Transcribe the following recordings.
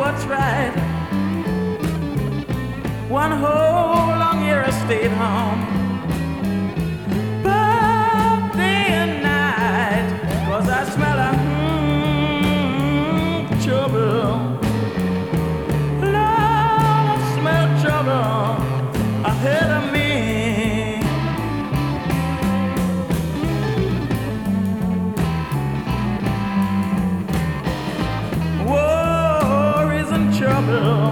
what's right. One whole long year I stayed home, both day and night, 'cause I smell a trouble. Lord, I smell trouble ahead of me. Worries and trouble,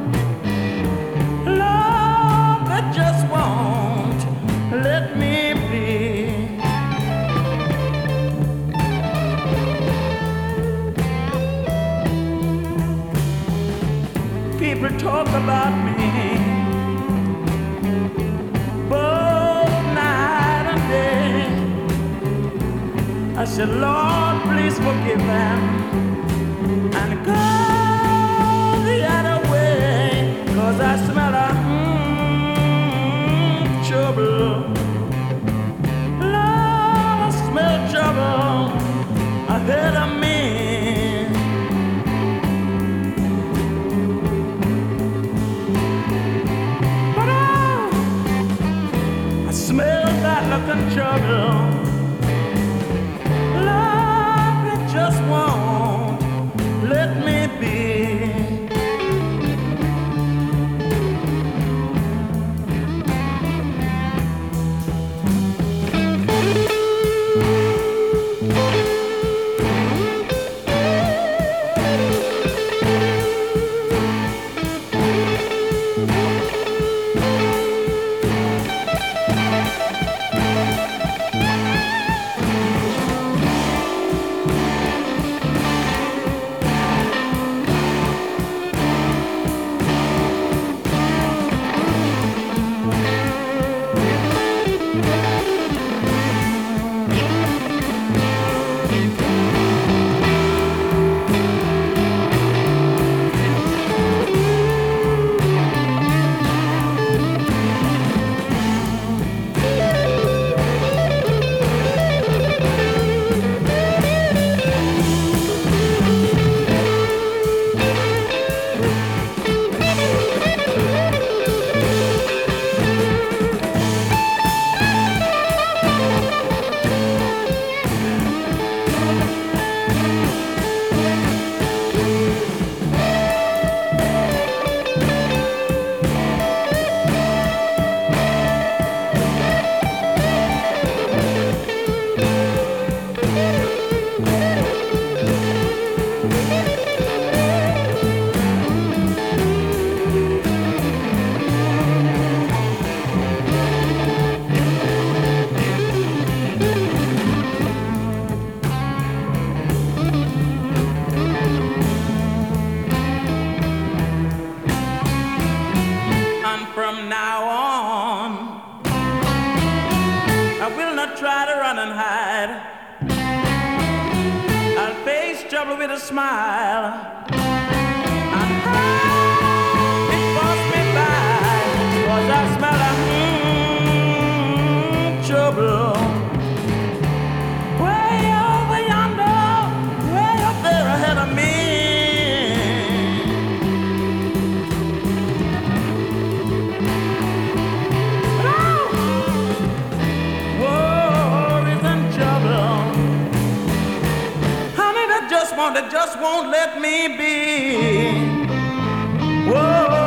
love that just won't let me be. People talk about me both night and day. I said, Lord, please forgive them and go the other way, 'cause I smell a trouble. Lord, I smell trouble ahead of me. But I smell that looking trouble. Love, it just won't let me be. From now on, I will not try to run and hide. I'll face trouble with a smile and hide it pass me by, 'cause I smell a trouble way over yonder, way up there ahead of me. That just won't let me be. Whoa.